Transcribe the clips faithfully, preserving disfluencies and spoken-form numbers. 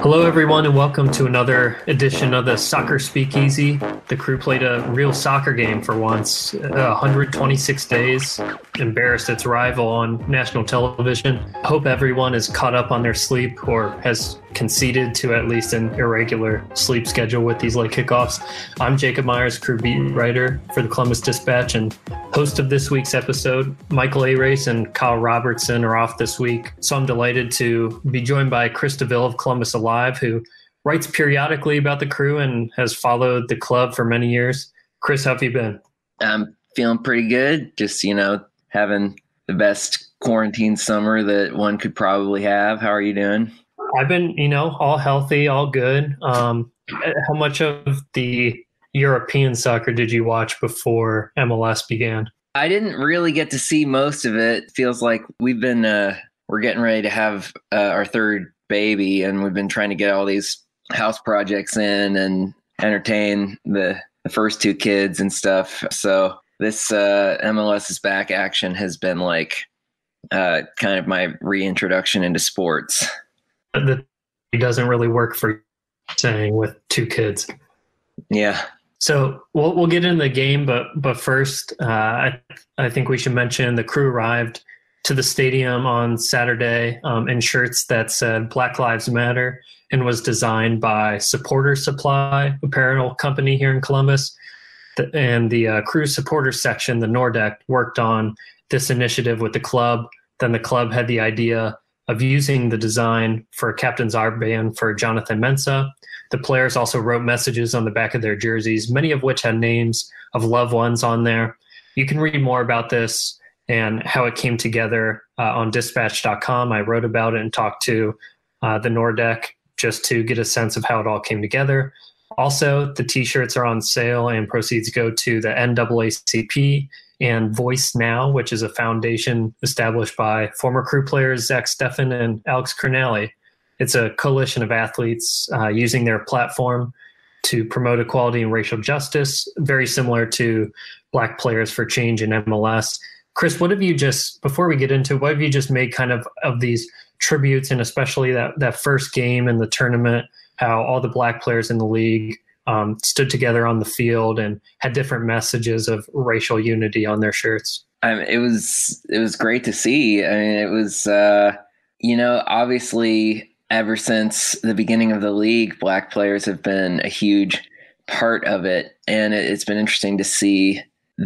Hello, everyone, and welcome to another edition of the Soccer Speakeasy. The Crew played a real soccer game for once, uh, one hundred twenty-six days, embarrassed its rival on national television. Hope everyone is caught up on their sleep or has conceded to at least an irregular sleep schedule with these late kickoffs. I'm Jacob Myers, Crew beat writer for the Columbus Dispatch and host of this week's episode. Michael A. Race and Kyle Robertson are off this week, so I'm delighted to be joined by Chris DeVille of Columbus Alive, who writes periodically about the Crew and has followed the club for many years. Chris, how have you been? I'm feeling pretty good. Just, you know, having the best quarantine summer that one could probably have. How are you doing? I've been, you know, all healthy, all good. Um, how much of the European soccer did you watch before M L S began? I didn't really get to see most of it. Feels like we've been, uh, we're getting ready to have uh, our third baby, and we've been trying to get all these house projects in and entertain the, the first two kids and stuff. So this uh, M L S is back action has been like uh, kind of my reintroduction into sports. That doesn't really work for saying with two kids. Yeah. So we'll we'll get into the game, but but first, uh, I I think we should mention the Crew arrived to the stadium on Saturday um, in shirts that said Black Lives Matter and was designed by Supporter Supply, apparel company here in Columbus. The, and the uh, Crew supporter section, the Nordeck, worked on this initiative with the club. Then the club had the idea of using the design for a captain's armband for Jonathan Mensah. The players also wrote messages on the back of their jerseys, many of which had names of loved ones on there. You can read more about this and how it came together uh, on dispatch dot com. I wrote about it and talked to uh, the Nordeck just to get a sense of how it all came together. Also, the T-shirts are on sale and proceeds go to the N double A C P and Voice Now, which is a foundation established by former Crew players Zach Steffen and Alex Cernali. It's a coalition of athletes uh, using their platform to promote equality and racial justice, very similar to Black Players for Change in M L S. Chris, what have you just, before we get into it, what have you just made kind of of these tributes, and especially that, that first game in the tournament, how all the Black players in the league um, stood together on the field and had different messages of racial unity on their shirts? Um, it was it was great to see. I mean, it was, uh, you know, obviously ever since the beginning of the league, Black players have been a huge part of it. And it, it's been interesting to see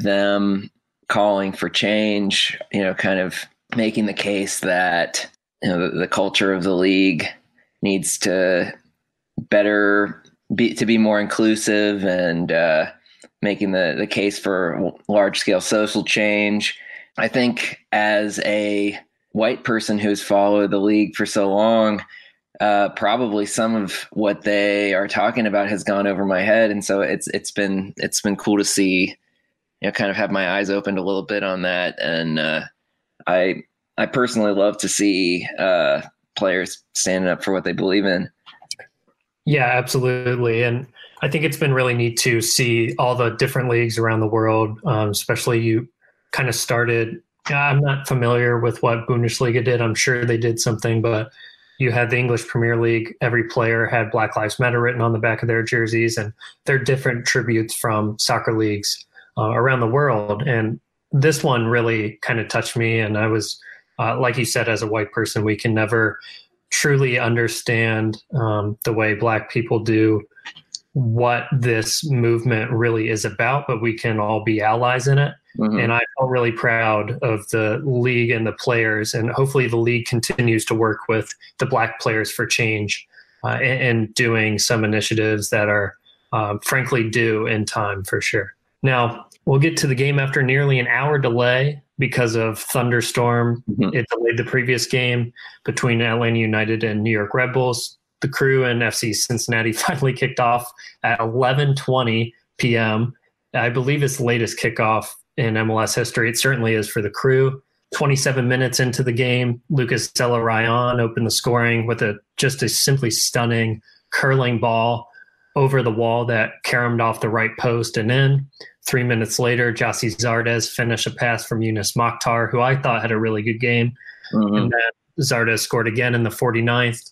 them calling for change, you know, kind of making the case that, you know, the, the culture of the league needs to better be, to be more inclusive, and uh, making the, the case for large scale social change. I think as a white person who's followed the league for so long, uh, probably some of what they are talking about has gone over my head. And so it's, it's been, it's been cool to see, you know, kind of have my eyes opened a little bit on that. And uh, I, I personally love to see uh, players standing up for what they believe in. Yeah, absolutely. And I think it's been really neat to see all the different leagues around the world, um, especially you kind of started. I'm not familiar with what Bundesliga did. I'm sure they did something, but you had the English Premier League. Every player had Black Lives Matter written on the back of their jerseys, and they're different tributes from soccer leagues uh, around the world. And this one really kind of touched me. And I was, uh, like you said, as a white person, we can never truly understand um, the way Black people do what this movement really is about, but we can all be allies in it. Mm-hmm. And I felt really proud of the league and the players, and hopefully the league continues to work with the Black Players for Change uh, and, and doing some initiatives that are um, frankly due in time for sure. Now, we'll get to the game after nearly an hour delay because of thunderstorm. Mm-hmm. It delayed the previous game between Atlanta United and New York Red Bulls. The Crew and F C Cincinnati finally kicked off at eleven twenty p.m. I believe it's the latest kickoff in M L S history. It certainly is for the Crew. twenty-seven minutes into the game, Lucas Della Rayon opened the scoring with a just a simply stunning curling ball over the wall that caromed off the right post and in. Three minutes later, Gyasi Zardes finished a pass from Yunus Mokhtar, who I thought had a really good game. Mm-hmm. And then Zardes scored again in the forty-ninth.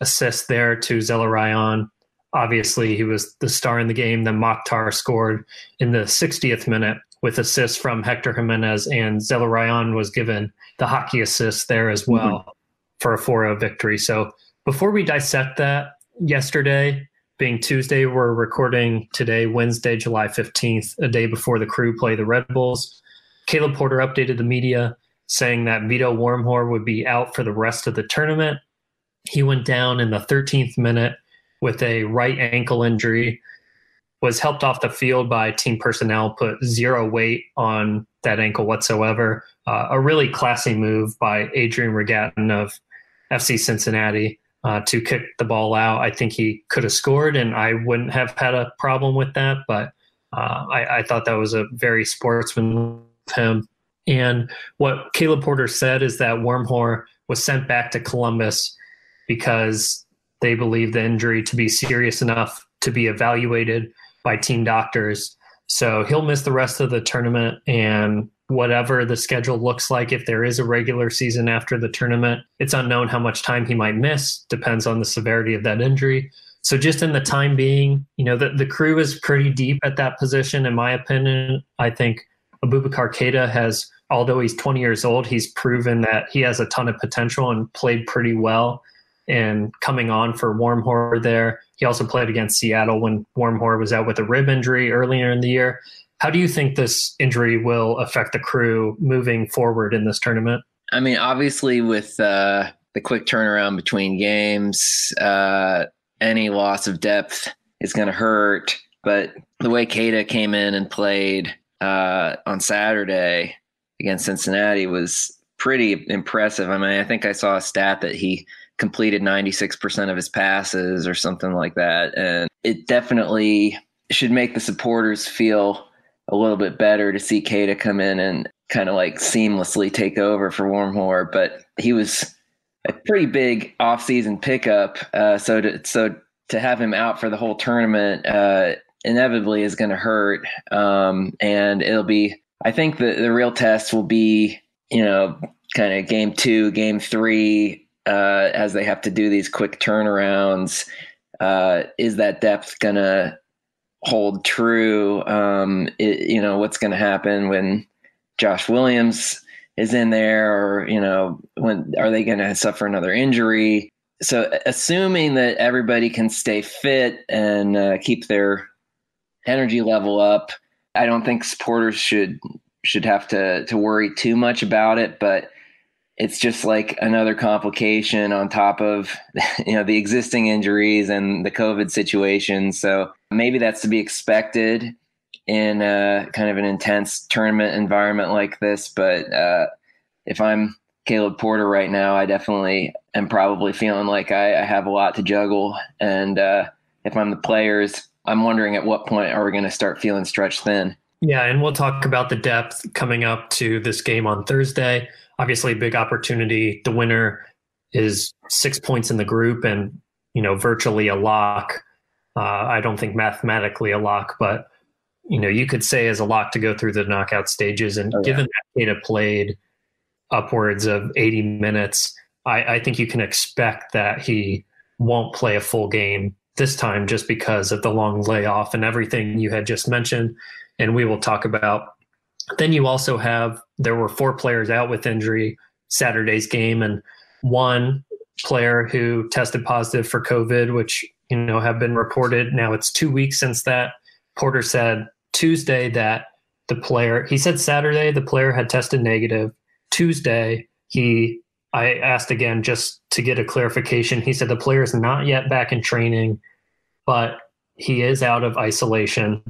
assist there to Zelarayan. Obviously, he was the star in the game. Then Mokhtar scored in the sixtieth minute with assists from Hector Jimenez, and Zelarayan was given the hockey assist there as well mm-hmm. for a four oh victory. So before we dissect that, yesterday, being Tuesday, we're recording today, Wednesday, July fifteenth, a day before the Crew play the Red Bulls. Caleb Porter updated the media saying that Vito Wormhor would be out for the rest of the tournament. He went down in the thirteenth minute with a right ankle injury, was helped off the field by team personnel, put zero weight on that ankle whatsoever. Uh, a really classy move by Adrian Regatin of F C Cincinnati uh, to kick the ball out. I think he could have scored, and I wouldn't have had a problem with that, but uh, I, I thought that was a very sportsman of him. And what Caleb Porter said is that Wormhor was sent back to Columbus because they believe the injury to be serious enough to be evaluated by team doctors. So he'll miss the rest of the tournament, and whatever the schedule looks like, if there is a regular season after the tournament, it's unknown how much time he might miss, depends on the severity of that injury. So just in the time being, you know, the, the Crew is pretty deep at that position, in my opinion. I think Abubakar Keita has, although he's twenty years old, he's proven that he has a ton of potential and played pretty well. And coming on for Wormhor there, he also played against Seattle when Wormhor was out with a rib injury earlier in the year. How do you think this injury will affect the Crew moving forward in this tournament? I mean, obviously with uh, the quick turnaround between games, uh, any loss of depth is going to hurt. But the way Keita came in and played uh, on Saturday against Cincinnati was pretty impressive. I mean, I think I saw a stat that he completed ninety-six percent of his passes or something like that. And it definitely should make the supporters feel a little bit better to see Keita come in and kind of like seamlessly take over for Wormhor. But he was a pretty big offseason pickup. Uh, so to, so to have him out for the whole tournament uh, inevitably is going to hurt. Um, and it'll be, I think the, the real test will be, you know, kind of game two, game three, Uh, as they have to do these quick turnarounds. Uh, is that depth going to hold true? Um, it, you know, what's going to happen when Josh Williams is in there, or, you know, when are they going to suffer another injury? So assuming that everybody can stay fit and uh, keep their energy level up, I don't think supporters should, should have to, to worry too much about it, but it's just like another complication on top of, you know, the existing injuries and the COVID situation. So maybe that's to be expected in a kind of an intense tournament environment like this. But uh, if I'm Caleb Porter right now, I definitely am probably feeling like I, I have a lot to juggle. And uh, if I'm the players, I'm wondering at what point are we going to start feeling stretched thin? Yeah, and we'll talk about the depth coming up to this game on Thursday. Obviously, a big opportunity. The winner is six points in the group and, you know, virtually a lock. Uh, I don't think mathematically a lock, but, you know, you could say as a lock to go through the knockout stages. And oh, yeah. given that Keita played upwards of eighty minutes, I, I think you can expect that he won't play a full game this time just because of the long layoff and everything you had just mentioned. And we will talk about. Then you also have, there were four players out with injury Saturday's game, and one player who tested positive for COVID, which, you know, have been reported. Now it's two weeks since that. Porter said Tuesday that the player, he said Saturday the player had tested negative. Tuesday, he, I asked again just to get a clarification. He said the player is not yet back in training, but he is out of isolation.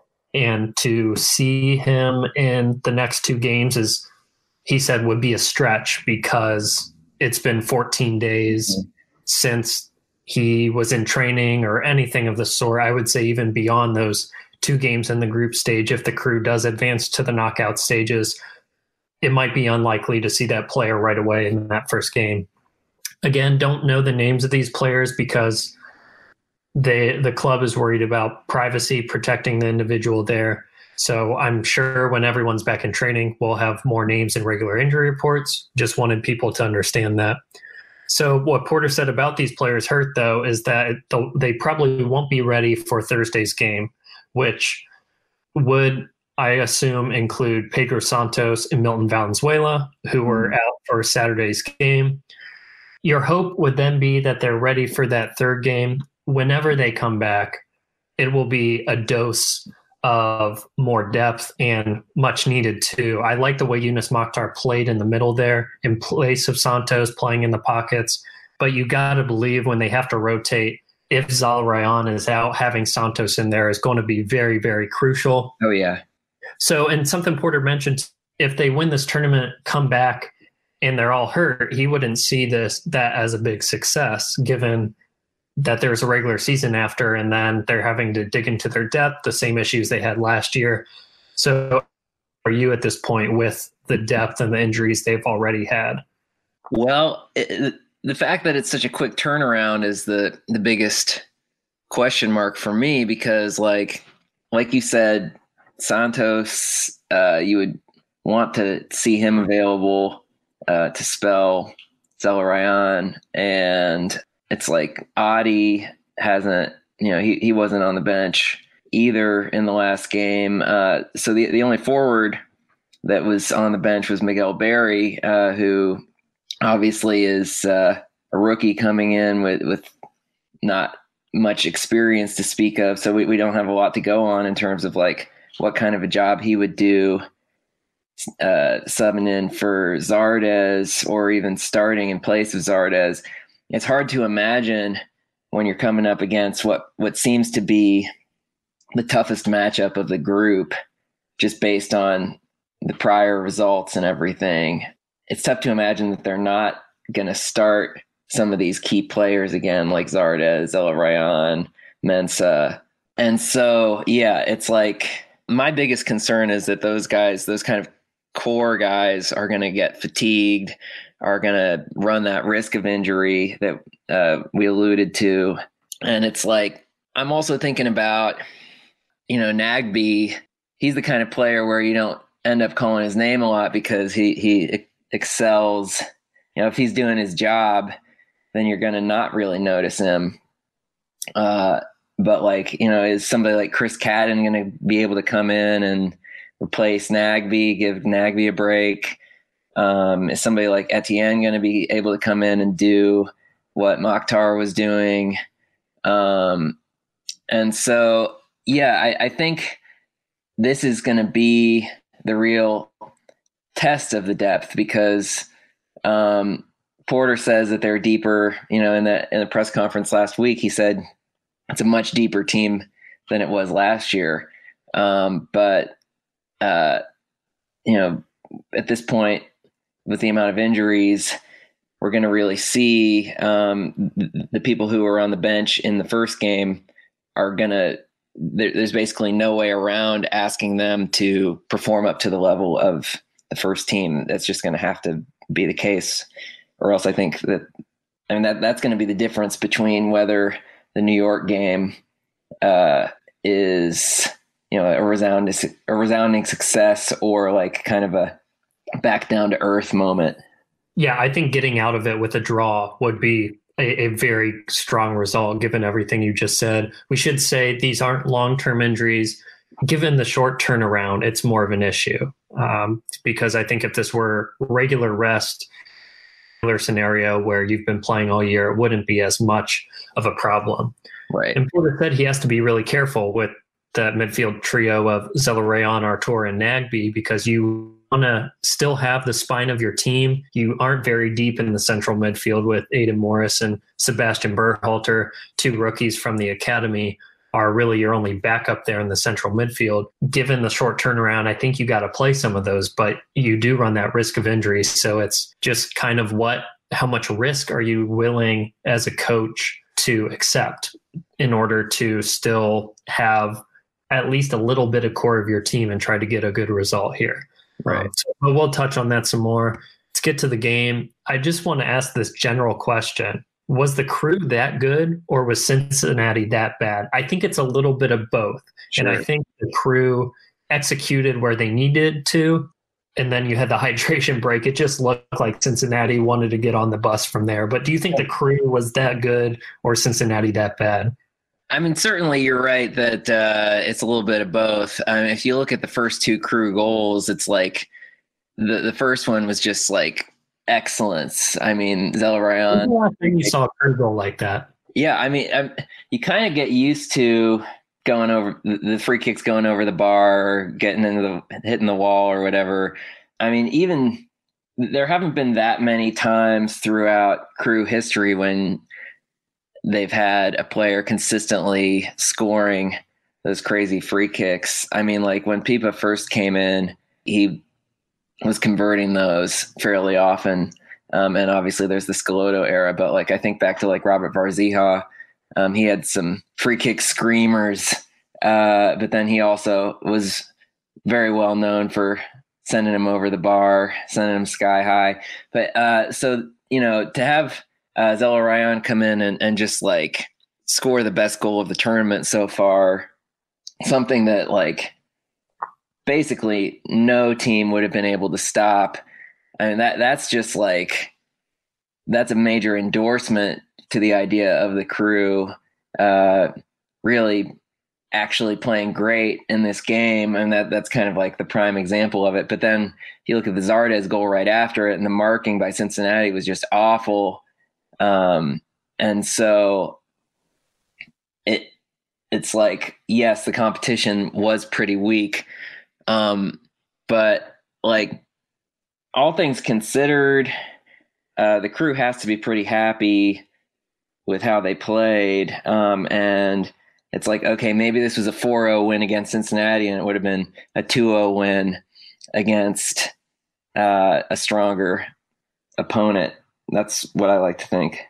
And to see him in the next two games is, he said, would be a stretch because it's been fourteen days mm-hmm. since he was in training or anything of the sort. I would say even beyond those two games in the group stage, if the Crew does advance to the knockout stages, it might be unlikely to see that player right away in that first game. Again, don't know the names of these players because They, the club is worried about privacy, protecting the individual there. So I'm sure when everyone's back in training, we'll have more names in regular injury reports. Just wanted people to understand that. So what Porter said about these players hurt, though, is that they probably won't be ready for Thursday's game, which would, I assume, include Pedro Santos and Milton Valenzuela, who were out for Saturday's game. Your hope would then be that they're ready for that third game. Whenever they come back, it will be a dose of more depth and much needed too. I like the way Yunus Mokhtar played in the middle there in place of Santos playing in the pockets, but you got to believe when they have to rotate, if Zelarayan is out, having Santos in there is going to be very, very crucial. Oh, yeah. So, and something Porter mentioned, if they win this tournament, come back, and they're all hurt, he wouldn't see this that as a big success, given that there's a regular season after, and then they're having to dig into their depth, the same issues they had last year. So are you at this point with the depth and the injuries they've already had? Well, it, the fact that it's such a quick turnaround is the, the biggest question mark for me, because like, like you said, Santos, uh, you would want to see him available uh, to spell Zelarayan, and it's like Adi hasn't, you know, he, he wasn't on the bench either in the last game. Uh, so the, the only forward that was on the bench was Miguel Berry, uh, who obviously is uh, a rookie coming in with, with not much experience to speak of. So we, we don't have a lot to go on in terms of like what kind of a job he would do uh, subbing in for Zardes or even starting in place of Zardes. It's hard to imagine when you're coming up against what, what seems to be the toughest matchup of the group, just based on the prior results and everything. It's tough to imagine that they're not going to start some of these key players again, like Zardes, Zelarayan, Mensah. And so, yeah, it's like my biggest concern is that those guys, those kind of core guys are going to get fatigued, are going to run that risk of injury that uh, we alluded to. And it's like, I'm also thinking about, you know, Nagbe. He's the kind of player where you don't end up calling his name a lot because he, he excels. You know, if he's doing his job, then you're going to not really notice him. Uh, but like, you know, is somebody like Chris Cadden going to be able to come in and replace Nagbe, give Nagbe a break? Um, is somebody like Etienne going to be able to come in and do what Mokhtar was doing? Um, and so, yeah, I, I think this is going to be the real test of the depth, because um, Porter says that they're deeper. You know, in the in the press conference last week, he said it's a much deeper team than it was last year. Um, but uh, you know, at this point, with the amount of injuries, we're going to really see um, the, the people who were on the bench in the first game are going to, there, there's basically no way around asking them to perform up to the level of the first team. That's just going to have to be the case, or else I think that, I mean, that that's going to be the difference between whether the New York game uh, is, you know, a resounding, a resounding success or like kind of a back down to earth moment. Yeah, I think getting out of it with a draw would be a, a very strong result, given everything you just said. We should say these aren't long-term injuries. Given the short turnaround, it's more of an issue, um, because I think if this were regular rest, regular scenario where you've been playing all year, it wouldn't be as much of a problem. Right. And Porter said he has to be really careful with that midfield trio of Zelarayan, Artur, and Nagbe, because you want to still have the spine of your team. You aren't very deep in the central midfield with Aidan Morris and Sebastian Berhalter, two rookies from the academy, are really your only backup there in the central midfield. Given the short turnaround, I think you got to play some of those, but you do run that risk of injury. So it's just kind of what, how much risk are you willing as a coach to accept in order to still have at least a little bit of core of your team and try to get a good result here. Right. Um, so, but we'll touch on that some more. Let's get to the game. I just want to ask this general question. Was the Crew that good, or was Cincinnati that bad? I think it's a little bit of both. Sure. And I think the Crew executed where they needed to. and then you had the hydration break. It just looked like Cincinnati wanted to get on the bus from there. But do you think the Crew was that good or Cincinnati that bad? I mean, certainly you're right that uh, it's a little bit of both. I mean, if you look at the first two Crew goals, it's like the, the first one was just like excellence. I mean, Zelarayán. I think you saw a Crew goal like that. Yeah, I mean, I, you kind of get used to going over the free kicks, going over the bar, or getting into the hitting the wall or whatever. I mean, even there haven't been that many times throughout Crew history when they've had a player consistently scoring those crazy free kicks. I mean, like when Pipa first came in, he was converting those fairly often. Um, and obviously there's the Schelotto era, but like, I think back to like Robert Varzija, um, he had some free kick screamers, uh, but then he also was very well known for sending him over the bar, sending him sky high. But uh, so, you know, to have uh, Zelarayán come in and, and just like score the best goal of the tournament so far, something that like basically no team would have been able to stop. I mean, that that's just like, that's a major endorsement to the idea of the Crew uh, really actually playing great in this game. And that that's kind of like the prime example of it. But then if you look at the Zardes goal right after it, and the marking by Cincinnati was just awful. Um, and so it it's like, yes, the competition was pretty weak. Um, but like, all things considered, uh, the Crew has to be pretty happy with how they played. Um, and it's like, okay, maybe this was a four oh win against Cincinnati and it would have been a two oh win against uh, a stronger opponent. That's what I like to think.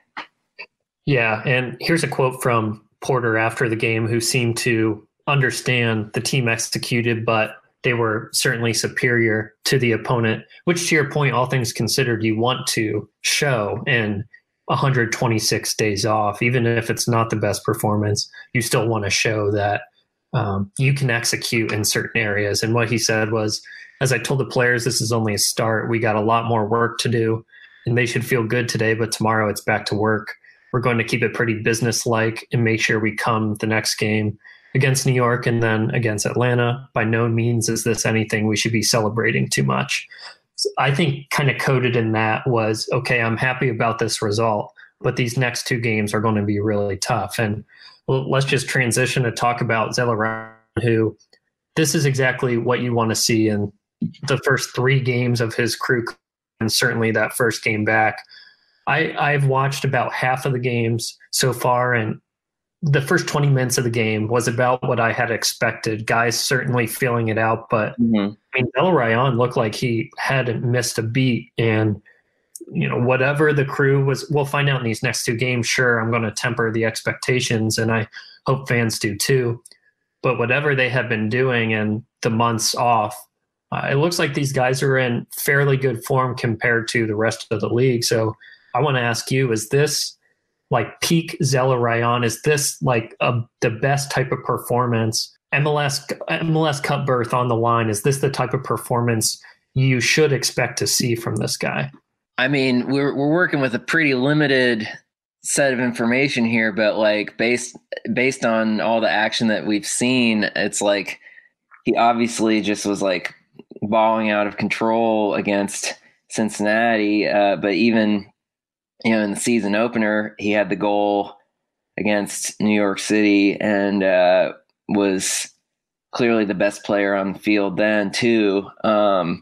Yeah, and here's a quote from Porter after the game, who seemed to understand the team executed, but they were certainly superior to the opponent, which, to your point, all things considered, you want to show in one hundred twenty-six days off. Even if it's not the best performance, you still want to show that um, you can execute in certain areas. And what he said was, as I told the players, this is only a start. We got a lot more work to do, and they should feel good today, but tomorrow it's back to work. We're going to keep it pretty business-like and make sure we come the next game against New York and then against Atlanta. By no means is this anything we should be celebrating too much. So I think kind of coded in that was, okay, I'm happy about this result, but these next two games are going to be really tough. And well, let's just transition to talk about Zelarayán, who this is exactly what you want to see in the first three games of his Crew, and certainly that first game back. I, I've watched about half of the games so far, and the first twenty minutes of the game was about what I had expected. Guys certainly feeling it out, but mm-hmm. I mean, Zelarayán looked like he hadn't missed a beat. And, you know, whatever the Crew was, we'll find out in these next two games. Sure, I'm going to temper the expectations, and I hope fans do too. But whatever they have been doing in the months off, uh, it looks like these guys are in fairly good form compared to the rest of the league. So I want to ask you, is this like peak Zelarayán? Is this like a, the best type of performance? M L S M L S Cup berth on the line. Is this the type of performance you should expect to see from this guy? I mean, we're we're working with a pretty limited set of information here, but like based based on all the action that we've seen, it's like he obviously just was like balling out of control against Cincinnati. Uh, but even you know, in the season opener, he had the goal against New York City and uh, was clearly the best player on the field then too. Um,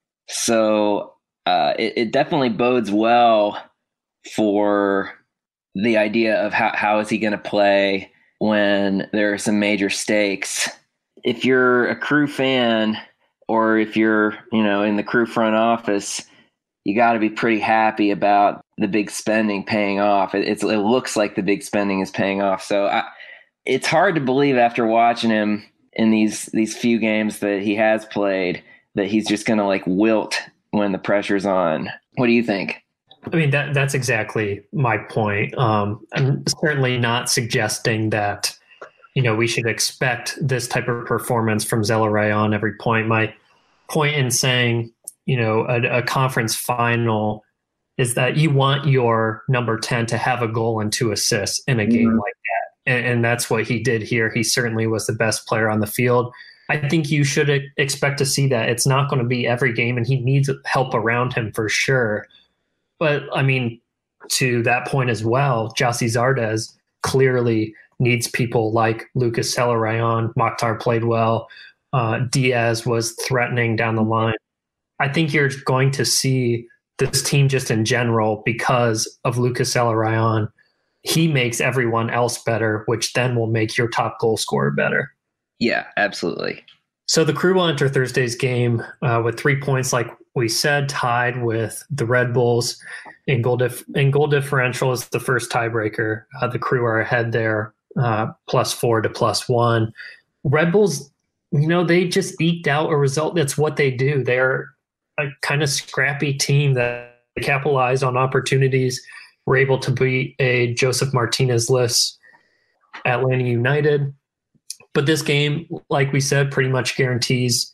so uh, it, it definitely bodes well for the idea of how, how is he going to play when there are some major stakes. If you're a Crew fan, or if you're, you know, in the Crew front office, you got to be pretty happy about the big spending paying off. It, it's, it looks like the big spending is paying off. So I, it's hard to believe after watching him in these these few games that he has played that he's just going to like wilt when the pressure's on. What do you think? I mean, that that's exactly my point. Um, I'm certainly not suggesting that, you know, we should expect this type of performance from Zelarayán every point. My point in saying you know, a, a conference final is that you want your number ten to have a goal and two assists in a mm-hmm. game like that. And, and that's what he did here. He certainly was the best player on the field. I think you should expect to see that. It's not going to be every game, and he needs help around him for sure. But, I mean, to that point as well, Gyasi Zardes clearly needs people like Lucas Zelarayan. Mokhtar played well. Uh, Diaz was threatening down the line. I think you're going to see this team just in general because of Lucas Zelarayan. He makes everyone else better, which then will make your top goal scorer better. Yeah, absolutely. So the Crew will enter Thursday's game uh, with three points, like we said, tied with the Red Bulls in goal, dif- in goal differential is the first tiebreaker. Uh, the Crew are ahead there, uh, plus four to plus one. Red Bulls, you know, they just eked out a result. That's what they do. They're a kind of scrappy team that capitalize on opportunities. Were able to beat a Joseph Martinez-less Atlanta United. But this game, like we said, pretty much guarantees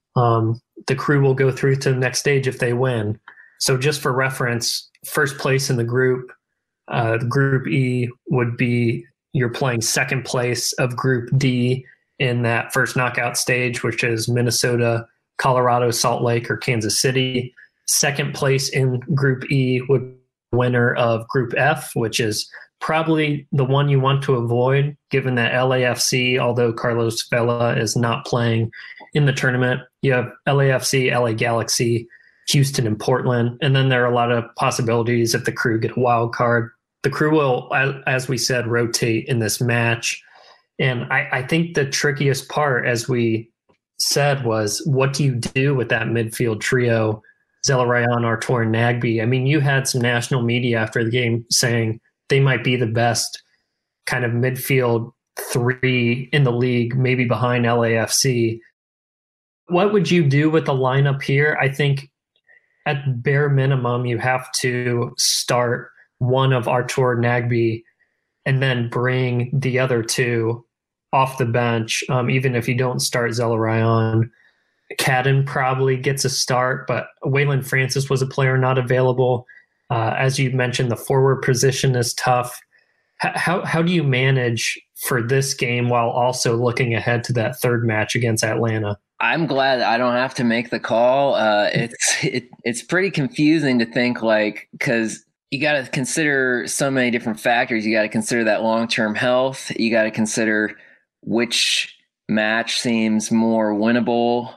um, the Crew will go through to the next stage if they win. So just for reference, first place in the group, uh, Group E would be you're playing second place of Group D in that first knockout stage, which is Minnesota, Colorado, Salt Lake, or Kansas City. Second place in Group E would be winner of Group F, which is probably the one you want to avoid, given that L A F C, although Carlos Vela is not playing in the tournament, you have L A F C, L A Galaxy, Houston, and Portland. And then there are a lot of possibilities if the Crew get a wild card. The Crew will, as we said, rotate in this match. And I, I think the trickiest part, as we said, was what do you do with that midfield trio, Zelarayan, Artur, and Nagbe? I mean, you had some national media after the game saying they might be the best kind of midfield three in the league, maybe behind L A F C. What would you do with the lineup here? I think at bare minimum, you have to start one of Artur, Nagbe, and then bring the other two off the bench, um, even if you don't start Zelarayan. Cadden probably gets a start, but Waylon Francis was a player not available. Uh, as you mentioned, the forward position is tough. H- how how do you manage for this game while also looking ahead to that third match against Atlanta? I'm glad I don't have to make the call. Uh, it's it, it's pretty confusing to think like because you got to consider so many different factors. You got to consider that long-term health. You got to consider which match seems more winnable.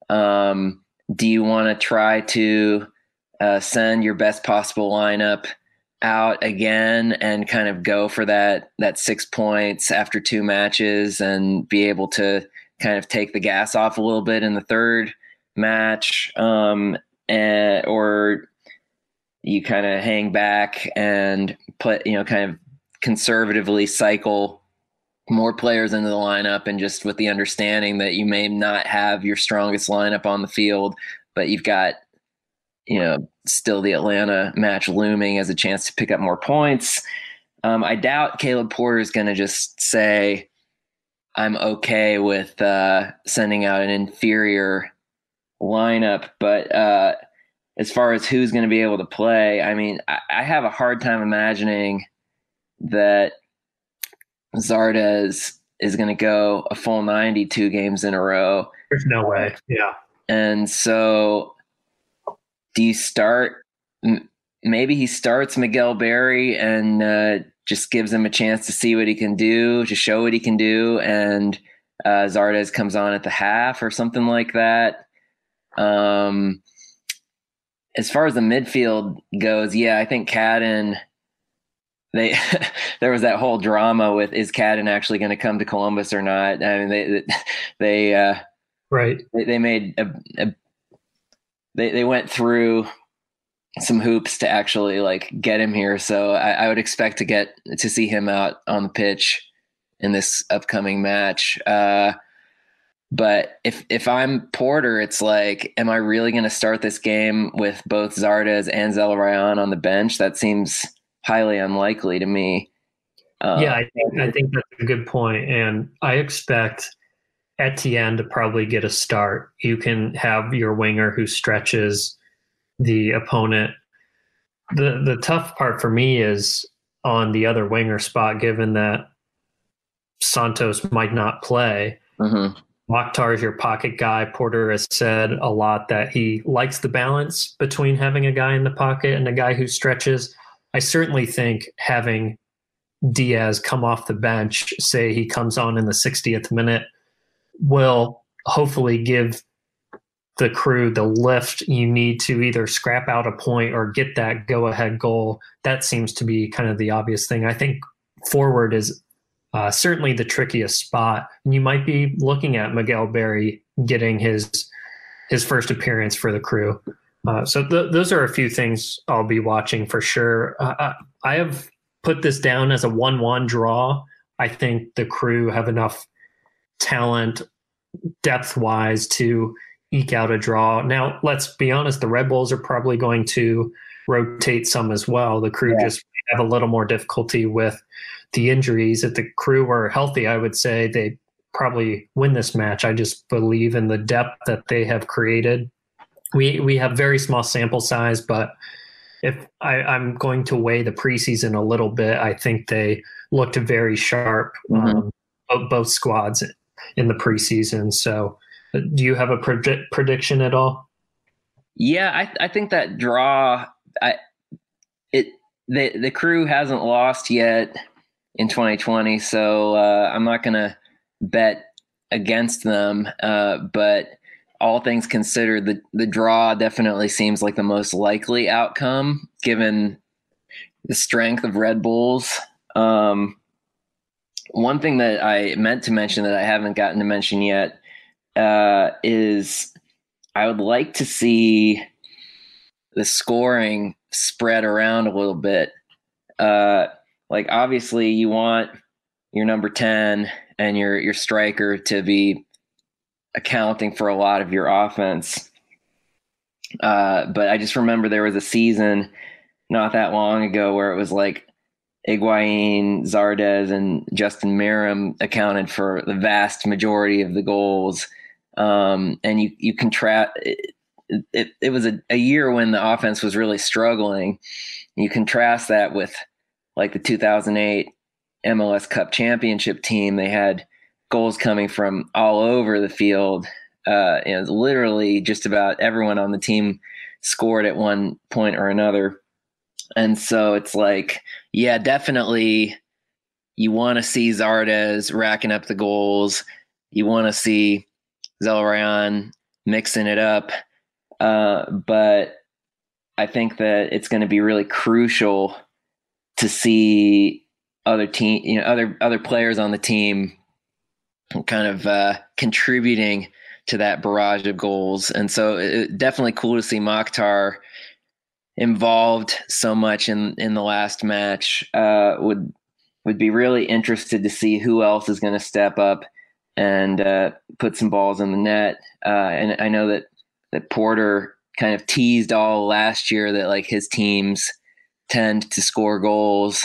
Um, do you want to try to Uh, send your best possible lineup out again and kind of go for that that six points after two matches and be able to kind of take the gas off a little bit in the third match, um, and, or you kind of hang back and put, you know, kind of conservatively cycle more players into the lineup and just with the understanding that you may not have your strongest lineup on the field, but you've got, you know, still the Atlanta match looming as a chance to pick up more points. Um, I doubt Caleb Porter is going to just say, I'm okay with uh, sending out an inferior lineup. But uh, as far as who's going to be able to play, I mean, I, I have a hard time imagining that Zardes is going to go a full ninety-two games in a row. There's no way. Yeah. And so do you start, maybe he starts Miguel Berry and uh, just gives him a chance to see what he can do, to show what he can do. And uh, Zardes comes on at the half or something like that. Um, as far as the midfield goes, yeah, I think Cadden, they, there was that whole drama with, is Cadden actually going to come to Columbus or not? I mean, they, they, uh, right. They, they made a, a They they went through some hoops to actually like get him here. So I, I would expect to get to see him out on the pitch in this upcoming match. Uh, but if if I'm Porter, it's like, am I really going to start this game with both Zardes and Zelarayan on the bench? That seems highly unlikely to me. Uh, yeah, I think I think that's a good point, and I expect Etienne to probably get a start. You can have your winger who stretches the opponent. The the tough part for me is on the other winger spot, given that Santos might not play. Mm-hmm. Mokhtar is your pocket guy. Porter has said a lot that he likes the balance between having a guy in the pocket and a guy who stretches. I certainly think having Diaz come off the bench, say he comes on in the sixtieth minute, will hopefully give the Crew the lift you need to either scrap out a point or get that go-ahead goal. That seems to be kind of the obvious thing. I think forward is uh, certainly the trickiest spot. And you might be looking at Miguel Berry getting his his first appearance for the Crew. Uh, so th- those are a few things I'll be watching for sure. Uh, I have put this down as a one one draw. I think the Crew have enough talent depth-wise to eke out a draw. Now, let's be honest, the Red Bulls are probably going to rotate some as well. The Crew yeah. just have a little more difficulty with the injuries. If the Crew were healthy, I would say they probably win this match. I just believe in the depth that they have created. We we have very small sample size, but if I, I'm going to weigh the preseason a little bit, I think they looked very sharp, mm-hmm. um, both, both squads in the preseason. So do you have a predict, prediction at all? Yeah, I, I think that draw, I, it the the Crew hasn't lost yet in twenty twenty, so uh, I'm not going to bet against them. Uh, but all things considered, the, the draw definitely seems like the most likely outcome given the strength of Red Bulls. Um, one thing that I meant to mention that I haven't gotten to mention yet uh, is I would like to see the scoring spread around a little bit. Uh, like obviously you want your number ten and your, your striker to be accounting for a lot of your offense. Uh, but I just remember there was a season not that long ago where it was like Higuain, Zardes, and Justin Merrim accounted for the vast majority of the goals. Um, and you, you contrast it, it, it was a, a year when the offense was really struggling. You contrast that with like the two thousand eight M L S Cup championship team. They had goals coming from all over the field. Uh, you know, literally just about everyone on the team scored at one point or another. And so it's like, yeah, definitely you want to see Zardes racking up the goals. You want to see Zelarayan mixing it up. Uh, but I think that it's going to be really crucial to see other team, you know, other, other players on the team kind of uh, contributing to that barrage of goals. And so it, definitely cool to see Mokhtar involved so much in, in the last match. Uh, would would be really interested to see who else is going to step up and uh, put some balls in the net. Uh, and I know that, that Porter kind of teased all last year that like his teams tend to score goals,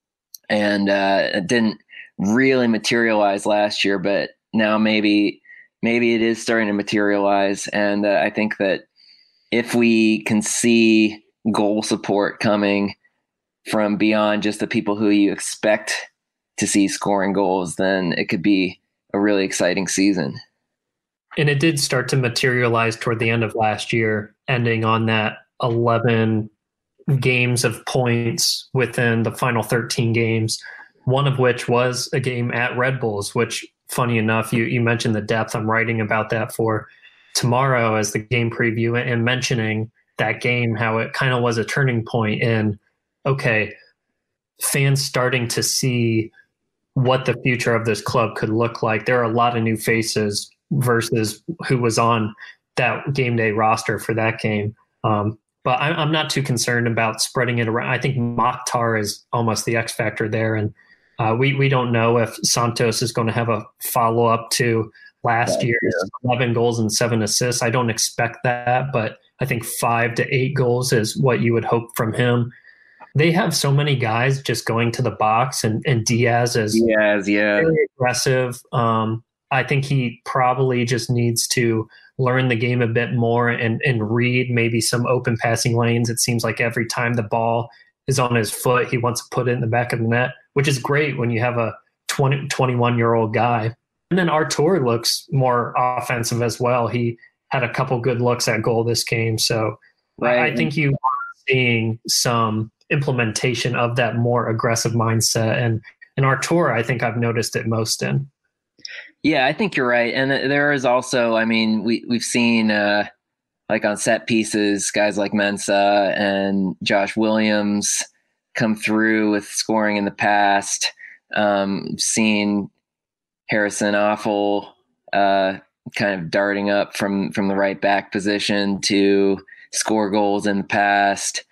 and uh, it didn't really materialize last year, but now maybe maybe it is starting to materialize. And uh, I think that if we can see goal support coming from beyond just the people who you expect to see scoring goals, then it could be a really exciting season. And it did start to materialize toward the end of last year, ending on that eleven games of points within the final thirteen games, one of which was a game at Red Bulls, which, funny enough, you, you mentioned the depth. I'm writing about that for tomorrow as the game preview and mentioning that game, how it kind of was a turning point in, okay, fans starting to see what the future of this club could look like. There are a lot of new faces versus who was on that game day roster for that game. Um, but I, I'm not too concerned about spreading it around. I think Mokhtar is almost the X factor there. And uh, we, we don't know if Santos is going to have a follow-up to last yeah, year's yeah. eleven goals and seven assists. I don't expect that, but I think five to eight goals is what you would hope from him. They have so many guys just going to the box, and, and Diaz is Diaz, yeah. very aggressive. Um, I think he probably just needs to learn the game a bit more and, and read maybe some open passing lanes. It seems like every time the ball is on his foot, he wants to put it in the back of the net, which is great when you have a twenty, twenty-one-year-old guy. And then Artur looks more offensive as well. He had a couple good looks at goal this game. So right. I think you are seeing some implementation of that more aggressive mindset. And in Artur, I think I've noticed it most in. Yeah, I think you're right. And there is also, I mean, we, we've seen uh, like on set pieces, guys like Mensah and Josh Williams come through with scoring in the past. Um, seen Harrison Afful uh, kind of darting up from, from the right back position to score goals in the past.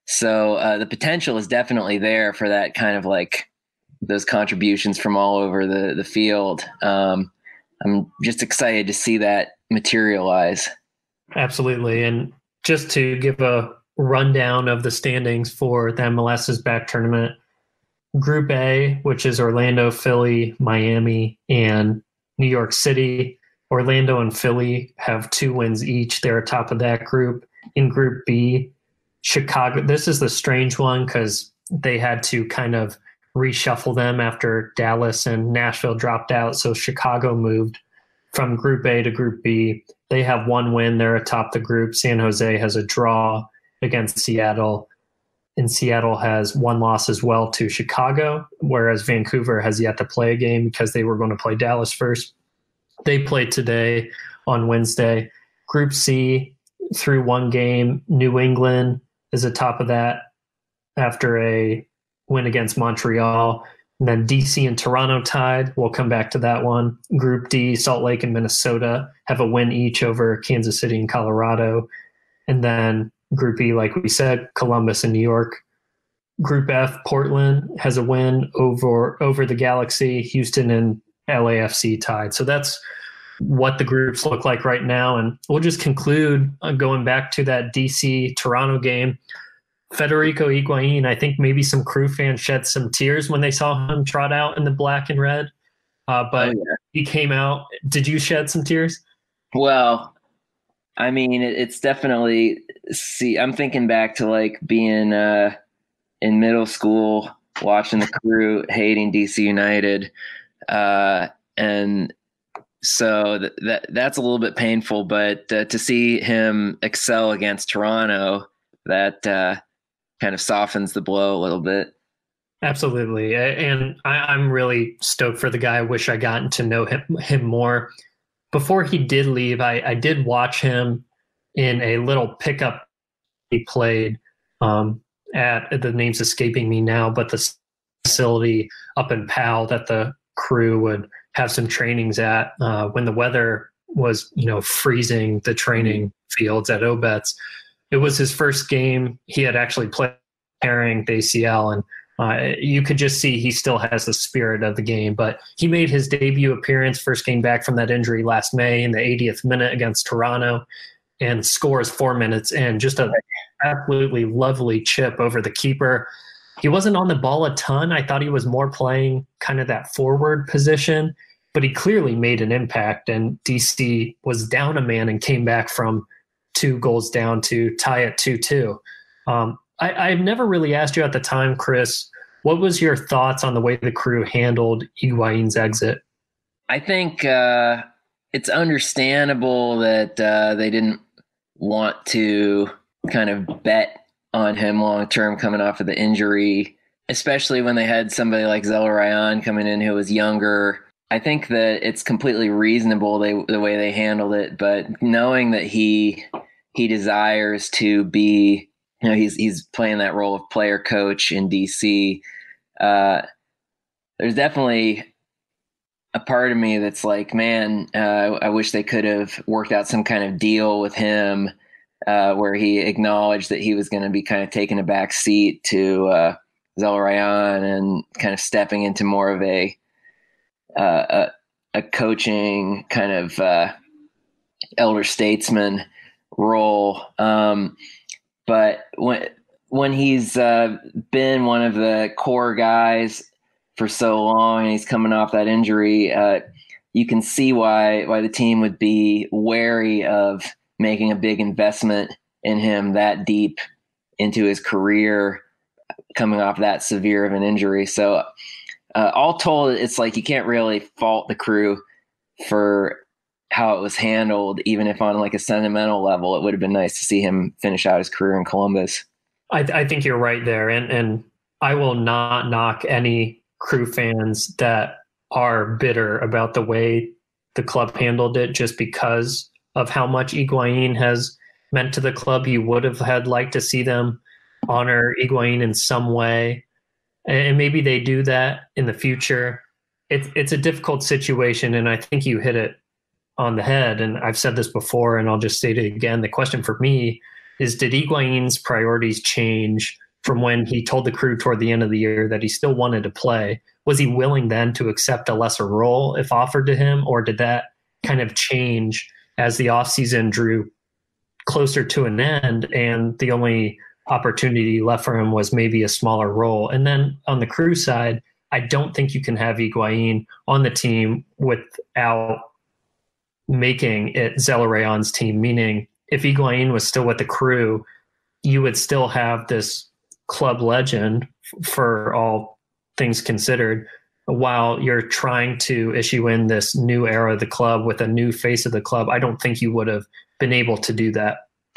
So uh, the potential is definitely there for that kind of like those contributions from all over the, the field. Um, I'm just excited to see that materialize. Absolutely. And just to give a rundown of the standings for the M L S's back tournament, Group A, which is Orlando, Philly, Miami, and New York City. Orlando and Philly have two wins each. They're atop of that group. In Group B, Chicago. This is the strange one because they had to kind of reshuffle them after Dallas and Nashville dropped out. So Chicago moved from Group A to Group B. They have one win. They're atop the group. San Jose has a draw against Seattle. And Seattle has one loss as well to Chicago, whereas Vancouver has yet to play a game because they were going to play Dallas first. They played today on Wednesday. Group C, through one game, New England is atop of that after a win against Montreal. And then D C and Toronto tied. We'll come back to that one. Group D, Salt Lake and Minnesota have a win each over Kansas City and Colorado. And then Group E, like we said, Columbus and New York. Group F, Portland has a win over over the Galaxy. Houston and L A F C tied. So that's what the groups look like right now. And we'll just conclude uh, going back to that D C-Toronto game. Federico Higuain, I think maybe some Crew fans shed some tears when they saw him trot out in the black and red. Uh, but oh, yeah. He came out. Did you shed some tears? Well, I mean, it, it's definitely – see, I'm thinking back to like being uh, in middle school, watching the Crew, hating D C United. Uh, and so th- that that's a little bit painful. But uh, to see him excel against Toronto, that uh, – kind of softens the blow a little bit. Absolutely. And I, I'm really stoked for the guy. I wish I gotten to know him, him more. Before he did leave, I, I did watch him in a little pickup he played um, at, the name's escaping me now, but the facility up in Powell that the Crew would have some trainings at uh, when the weather was, you know, freezing the training fields at Obetz. It was his first game. He had actually played pairing the A C L, and uh, you could just see he still has the spirit of the game. But he made his debut appearance, first game back from that injury last May in the eightieth minute against Toronto, and scores four minutes in. Just a absolutely lovely chip over the keeper. He wasn't on the ball a ton. I thought he was more playing kind of that forward position, but he clearly made an impact, and D C was down a man and came back from two goals down to tie at two two. Um, I, I've never really asked you at the time, Chris, what was your thoughts on the way the Crew handled Higuain's exit? I think uh, it's understandable that uh, they didn't want to kind of bet on him long term coming off of the injury, especially when they had somebody like Zelarayan coming in who was younger. I think that it's completely reasonable they, the way they handled it, but knowing that he he desires to be, you know, he's he's playing that role of player coach in D C. Uh, there's definitely a part of me that's like, man, uh, I wish they could have worked out some kind of deal with him uh, where he acknowledged that he was going to be kind of taking a back seat to uh, Zelarayan and kind of stepping into more of a Uh, a, a coaching kind of uh, elder statesman role. Um, but when when he's uh, been one of the core guys for so long and he's coming off that injury, uh, you can see why why the team would be wary of making a big investment in him that deep into his career, coming off that severe of an injury. So uh, all told, it's like you can't really fault the Crew for how it was handled, even if on like a sentimental level, it would have been nice to see him finish out his career in Columbus. I, I think you're right there. And, and I will not knock any Crew fans that are bitter about the way the club handled it just because of how much Higuain has meant to the club. You would have had liked to see them honor Higuain in some way. And maybe they do that in the future. It's it's a difficult situation, and I think you hit it on the head. And I've said this before, and I'll just state it again. The question for me is, did Higuain's priorities change from when he told the Crew toward the end of the year that he still wanted to play? Was he willing then to accept a lesser role if offered to him, or did that kind of change as the offseason drew closer to an end and the only opportunity left for him was maybe a smaller role? And then on the Crew side, I don't think you can have Higuain on the team without making it Zelarayán's team, meaning if Higuain was still with the Crew, you would still have this club legend for all things considered, while you're trying to issue in this new era of the club with a new face of the club. I don't think you would have been able to do that.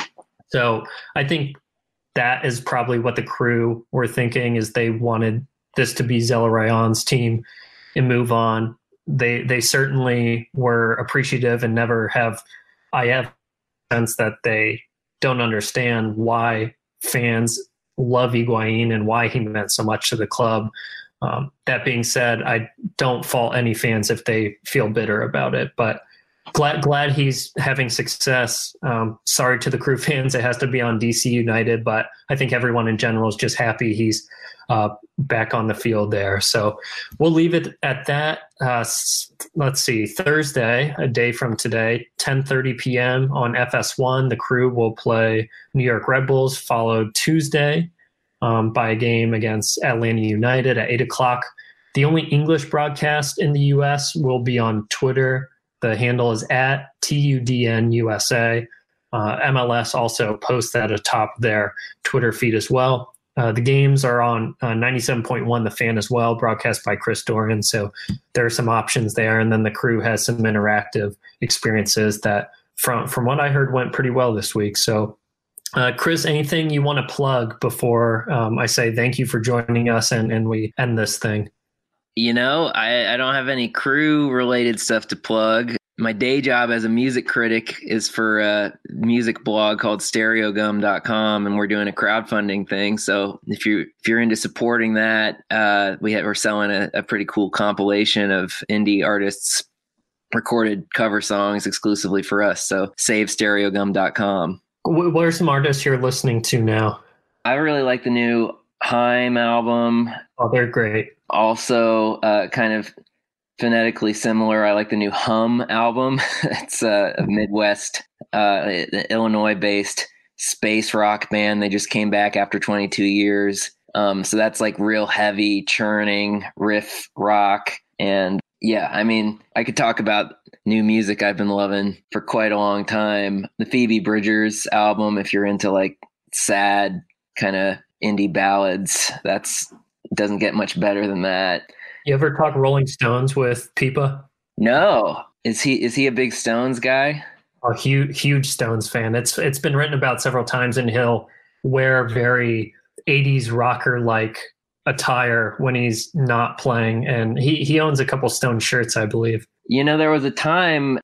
So I think that is probably what the Crew were thinking, is they wanted this to be Zelarayán's team and move on. They they certainly were appreciative and never have, I have a sense that they don't understand why fans love Higuain and why he meant so much to the club. Um, that being said, I don't fault any fans if they feel bitter about it, but glad glad he's having success. Um, sorry to the Crew fans, it has to be on D C United, but I think everyone in general is just happy he's uh, back on the field there. So we'll leave it at that. Uh, let's see, Thursday, a day from today, ten thirty p.m. on F S one, the Crew will play New York Red Bulls, followed Tuesday um, by a game against Atlanta United at eight o'clock. The only English broadcast in the U S will be on Twitter. The handle is at T U D N U S A. Uh, M L S also posts that atop their Twitter feed as well. Uh, the games are on uh, ninety-seven point one The Fan as well, broadcast by Chris Doran. So there are some options there. And then the Crew has some interactive experiences that, from, from what I heard, went pretty well this week. So, uh, Chris, anything you want to plug before um, I say thank you for joining us and, and we end this thing? You know, I, I don't have any Crew-related stuff to plug. My day job as a music critic is for a music blog called stereo gum dot com, and we're doing a crowdfunding thing. So if you if you're into supporting that, uh, we have, we're selling a, a pretty cool compilation of indie artists' recorded cover songs exclusively for us. So save stereo gum dot com. What are some artists you're listening to now? I really like the new Haim album. Oh, they're great. Also, uh, kind of phonetically similar, I like the new Hum album. It's a, a Midwest, uh, Illinois-based space rock band. They just came back after twenty-two years. Um, so that's like real heavy, churning riff rock. And yeah, I mean, I could talk about new music I've been loving for quite a long time. The Phoebe Bridgers album, if you're into like sad kind of indie ballads, that's doesn't get much better than that. You ever talk Rolling Stones with Pipa? No. Is he is he a big Stones guy? A huge huge Stones fan. It's it's been written about several times, and he'll wear very eighties rocker like attire when he's not playing. And he, he owns a couple Stone shirts, I believe. You know, there was a time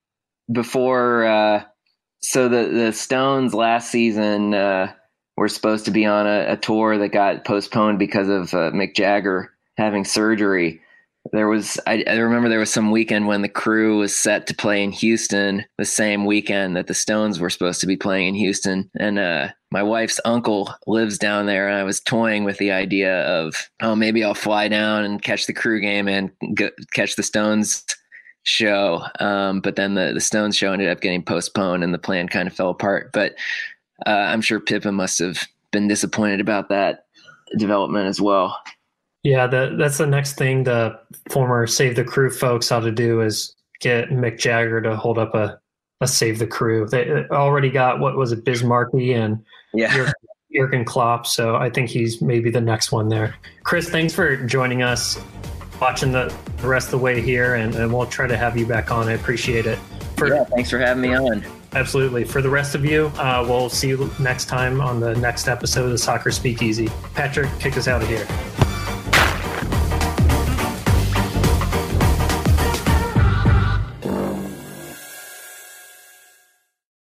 before uh, so the the Stones last season uh, were supposed to be on a, a tour that got postponed because of uh, Mick Jagger having surgery. There was, I, I remember there was some weekend when the Crew was set to play in Houston the same weekend that the Stones were supposed to be playing in Houston. And uh, my wife's uncle lives down there, and I was toying with the idea of, oh, maybe I'll fly down and catch the Crew game and go, catch the Stones show. Um, but then the, the Stones show ended up getting postponed and the plan kind of fell apart. But uh, I'm sure Pippa must have been disappointed about that development as well. Yeah, the, that's the next thing the former Save the Crew folks ought to do, is get Mick Jagger to hold up a, a Save the Crew. They already got, what was it, Bismarcky and yeah. Jurgen Klopp. So I think he's maybe the next one there. Chris, thanks for joining us, watching the rest of the way here, and, and we'll try to have you back on. I appreciate it. For, yeah, thanks for having me on. Absolutely. For the rest of you, uh, we'll see you next time on the next episode of Soccer Speakeasy. Patrick, kick us out of here.